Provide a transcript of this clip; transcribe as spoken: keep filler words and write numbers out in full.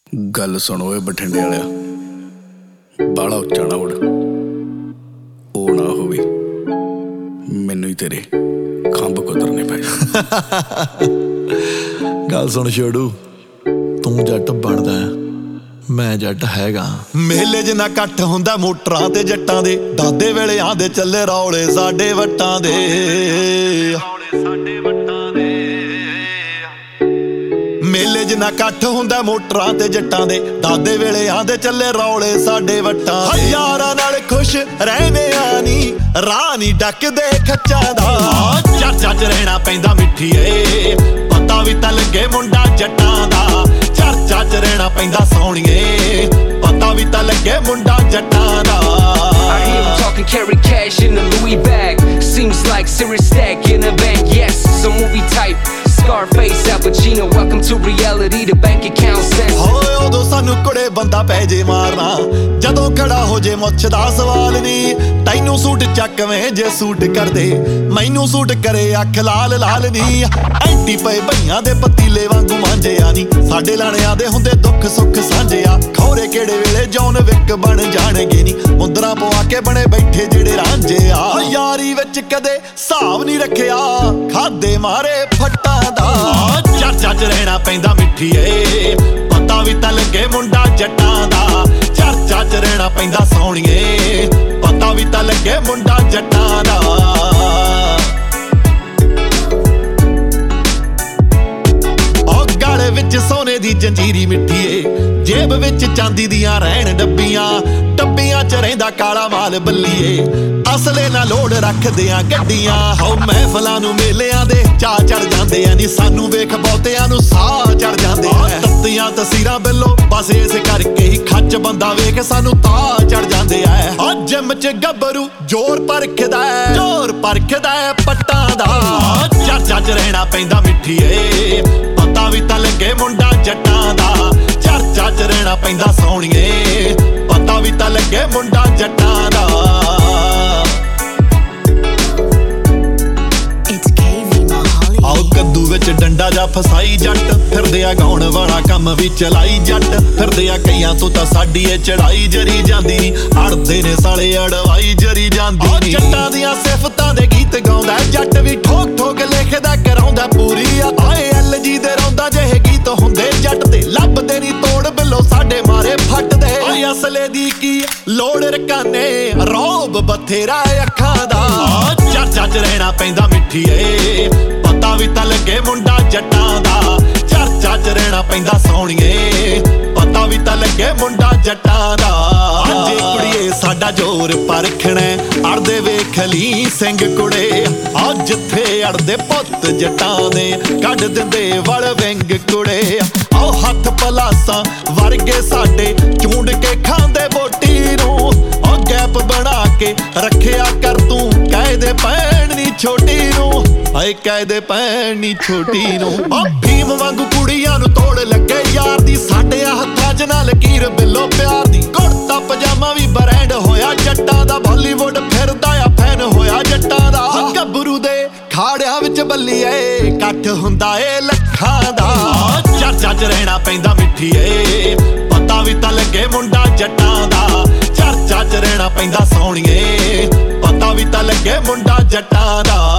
गल सुनो ए बठिंडे वालिया, बाला उच्चा ना उड़, ओ ना होवे मैनू ही तेरे खंभ कुतरने पे। गल सुन छोड़ू, तू जट बनदा मैं जट हैगा। मेले च ना कट्ठ हुंदा मोटरां ते जट्टां दे, दादे वेले आंदे चले रौले साडे वट्टां दे। मेले च ना कट्ठ हुंदा मोटरां ते जट्टां दे, दादे वेले आंदे चले रौले साडे वट्टां दे। यारां नाल खुश रहने आनी राह नी डकदे खच्चां दा, चर्चा च रहना पैंदा मिठीए, पता भी तां लगे मुंडा जट्टां दा। चर्चा च रहना पैंदा सोहणीए, पता भी तां लगे मुंडा जट्टां दा। I hear him talking, carry cash in a Louis bag. Seems like serious stack in a bank, yes, some movie type. Scarface, Al Pacino, welcome to reality, the bank account says. ਹੋਏ ਉਦੋਂ ਸਾਨੂੰ ਕੁੜੇ ਬੰਦਾ ਪੈ ਜੇ ਮਾਰਨਾ, ਜਦੋਂ ਖੜਾ ਹੋ ਜੇ ਮੁੱਛ ਦਾ ਸਵਾਲ ਨਹੀਂ। ਤੈਨੂੰ ਸੂਟ ਚੱਕਵੇਂ ਜੇ ਸੂਟ ਕਰਦੇ, ਮੈਨੂੰ ਸੂਟ ਕਰੇ ਅੱਖ ਲਾਲ ਲਾਲ ਨੀ। ਐਂਟੀ ਪਏ ਭਈਆਂ ਦੇ ਪਤੀਲੇ ਵਾਂਗੂ ਮਾਂਜਿਆ ਨੀ, ਸਾਡੇ ਲਾਣਿਆਂ ਦੇ ਹੁੰਦੇ ਦੁੱਖ ਸੁੱਖ ਸਾਂਝਿਆ। ਖੌਰੇ ਕਿਹੜੇ ਵੇਲੇ ਜੌਨ ਵਿਕ ਬਣ ਜਾਣਗੇ ਨੀ, ਮੁੰਦਰਾਂ ਪਵਾ ਕੇ ਬਣੇ ਬੈਠੇ ਜਿਹੜੇ ਰਾਂਝੇ ਆ। ਯਾਰੀ ਵਿੱਚ ਕਦੇ ਹਿਸਾਬ ਨਹੀਂ ਰੱਖਿਆ, ਖਾਦੇ ਮਾਰੇ ਫੱਟਾਂ ਦਾ। ਚਰਚਾ ਚ ਰਹਿਣਾ ਪੈਂਦਾ ਮਿੱਠੀਏ, ਪਤਾ ਵੀ ਤਾਂ ਲੱਗੇ ਮੁੰਡਾ ਜੱਟਾਂ ਦਾ। ਚਰਚਾ ਚ ਰਹਿਣਾ ਪੈਂਦਾ ਸੋਹਣੀਏ, ਪਤਾ ਵੀ ਤਾਂ ਲੱਗੇ ਮੁੰਡਾ ਜੱਟਾਂ ਦਾ। ਉਹ ਗਲ ਵਿੱਚ ਸੋਨੇ ਦੀ ਜੰਜੀਰੀ ਮਿੱਠੀਏ, ਜੇਬ ਵਿੱਚ ਚਾਂਦੀ ਦੀਆਂ ਰਹਿਣ ਡੱਬੀਆਂ। ਡੱਬੀਆਂ ਚ ਰਹਿੰਦਾ ਕਾਲਾ ਮਾਲ ਬੱਲੀਏ, ਅਸਲੇ ਨਾਲ ਲੋੜ ਰੱਖਦੇ ਆ ਗੱਡੀਆਂ। ਹੋ ਮਹਿਫਲਾਂ ਨੂੰ ਮੇਲਿਆਂ ਦੇ ਚਾਅ ਚੜ ਜਾਂਦੇ ਆ ਨੀ, ਸਾਨੂੰ ਵੇਖ ਬਹੁਤਿਆਂ ਨੂੰ ਸਾਹ ਚੜ ਜਾਂਦੇ ਆ। ਤੱਤੀਆਂ ਤਸੀਰਾਂ ਬਿੱਲੋ ਬਸ ਇਸ ਕਰਕੇ ਹੀ ਖੱਚ ਬੰਦਾ ਵੇਖ ਸਾਨੂੰ ਤਾਹ ਚੜ ਜਾਂਦੇ ਆ। ਆ ਜਿਮ ਚ ਗੱਭਰੂ ਜ਼ੋਰ ਪਰਖਦਾ, ਜ਼ੋਰ ਪਰਖਦਾ ਪੱਟਾਂ ਦਾ। ਚਰਚਾ ਚ ਰਹਿਣਾ ਪੈਂਦਾ ਮਿੱਠੀਏ, ਪਤਾ ਵੀ ਤਾਂ ਲੱਗੇ ਮੁੰਡਾ ਜੱਟਾਂ ਦਾ। ਚਰਚਾ ਚ ਰਹਿਣਾ ਪੈਂਦਾ ਸੋਹਣੀਏ, ਪਤਾ ਵੀ ਤਾਂ ਲੱਗੇ ਮੁੰਡਾ ਜੱਟਾਂ ਦਾ। ਆਓ ਕੱਦੂ ਵਿੱਚ ਡੰਡਾ ਜਾ ਫਸਾਈ ਜੱਟ, ਫਿਰਦੇ ਆ ਗਾਉਣ ਵਾਲਾ ਕੰਮ ਵੀ ਚਲਾਈ ਜੱਟ। ਫਿਰਦੇ ਆ ਕਈਆਂ ਤੋਂ ਤਾਂ ਸਾਡੀ ਇਹ ਚੜਾਈ ਜਰੀ ਜਾਂਦੀ ਨੀ, ਅੜਦੇ ਨੇ ਸਾਲੇ ਅੜਵਾਈ ਜਰੀ ਜਾਂਦੀ ਨੀ। ਜੱਟਾਂ ਦੀਆਂ ਸਿਫਤਾਂ ਦੇ ਗੀਤ ਗਾਉਂਦਾ ਜੱਟ ਵੀ, ਠੋਕ ਠੋਕ ਲਿਖਦਾ ਕਰਾਉਂਦਾ ਪੂਰੀ ਆ। ਆਏ ਐਲ ਜੀ ਦੇ ਰੌਂਦਾ ਜਿਹੇ ਗੀਤ ਹੁੰਦੇ ਜੱਟ ਦੇ, ਲੱਭਦੇ ਨੀ ਤੋੜ ਬਿੱਲੋ ਸਾਡੇ ਮਾਰੇ ਫੱਟਦੇ। ਓਏ ਅਸਲੇ ਦੀ ਕੀ ਲੋੜ ਰਕਾਨੇ, ਰੌਬ ਬਥੇਰਾ ਅੱਖਾਂ ਦਾ। ਚਰਚਾ ਚ ਰਹਿਣਾ ਪੈਂਦਾ ਮਿੱਠੀਏ, ਪਤਾ ਵੀ ਤਾਂ ਲੱਗੇ ਮੁੰਡਾ ਜੱਟਾਂ ਦਾ। ਚਰਚਾ ਚ ਰਹਿਣਾ ਪੈਂਦਾ ਸੋਹਣੀਏ, ਪਤਾ ਵੀ ਤਾਂ ਲੱਗੇ ਮੁੰਡਾ ਜੱਟਾਂ ਦਾ। ਅੱਜ ਕੁੜੀਏ ਸਾਡਾ ਜ਼ੋਰ ਪਰਖਣਾ, ਅੜਦੇ ਵੇਖ ਲਈ ਸਿੰਘ ਕੁੜੇ। ਆ ਜਿੱਥੇ ਅੜਦੇ ਪੁੱਤ ਜੱਟਾਂ ਦੇ, ਕੱਢ ਦਿੰਦੇ ਵਲ ਵਿੰਗ ਕੁੜੇ। ਆਓ ਹੱਥ ਪਲਾਸਾਂ ਵਰਗੇ ਸਾਡੇ, ਚੂੰਡ ਕੇ ਖਾਂਦੇ ਬੋਟੀ ਨੂੰ। ਉਹ ਗੈਪ ਬਣਾ ਕੇ ਰੱਖਿਆ ਕਰ ਤੂੰ, ਕਾਇਦੇ ਪੈਣ ਨੀ ਛੋਟੀ ਨੂੰ। ਹਾਏ ਕਾਇਦੇ ਪੈਣ ਨੀ ਛੋਟੀ ਨੂੰ। ਆ ਭੀਮ ਵਾਂਗੂ ਕੁੜੀਆਂ ਨੂੰ ਤੋੜ ਲੱਗੇ ਯਾਰ ਦੀ, ਸਾਡੇ ਹੱਥਾਂ ਚ ਨਾ ਲਕੀਰ ਬਿੱਲੋ ਪਿਆਰ ਦੀ। ਕੁੜਤਾ ਪਜਾਮਾ ਵੀ ਬ੍ਰਾਂਡ ਹੋਇਆ ਜੱਟਾਂ ਦਾ, ਬਾਲੀਵੁੱਡ ਫਿਰਦਾ ਆ ਫੈਨ ਹੋਇਆ ਜੱਟਾਂ ਦਾ। ਗੱਭਰੂ ਦੇ ਖਾੜਿਆਂ ਵਿੱਚ ਬੱਲੀਏ, ਇਕੱਠ ਹੁੰਦਾ ਏ ਲੱਖਾਂ ਦਾ। ਚਰਚਾ ਚ ਰਹਿਣਾ ਪੈਂਦਾ ਮਿੱਠੀਏ, ਪਤਾ ਵੀ ਤਾਂ ਲੱਗੇ ਮੁੰਡਾ ਜੱਟਾਂ ਦਾ। ਚਰਚਾ ਚ ਰਹਿਣਾ ਪੈਂਦਾ ਸੋਹਣੀਏ, ਪਤਾ ਵੀ ਤਾਂ ਲੱਗੇ ਮੁੰਡਾ ਜੱਟਾਂ ਦਾ।